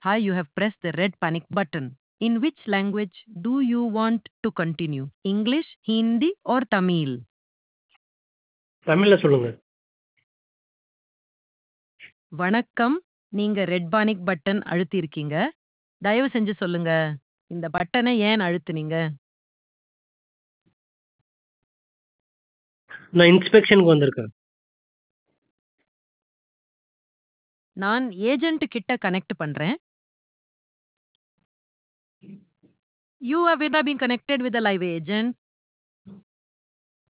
Hi, you have pressed the red panic button. In which language do you want to continue? English, Hindi or Tamil? தமிழ்ல சொல்லுங்க. வணக்கம். நீங்க red panic button அழுத்தியிருக்கீங்க. தயவு செஞ்சு சொல்லுங்க. இந்த பட்டனை ஏன் அழுத்துனீங்க? நான் இன்ஸ்பெக்ஷனுக்கு வந்திருக்கேன். நான் ஏஜென்ட் கிட்ட கனெக்ட் பண்றேன். You have been connected with a live agent.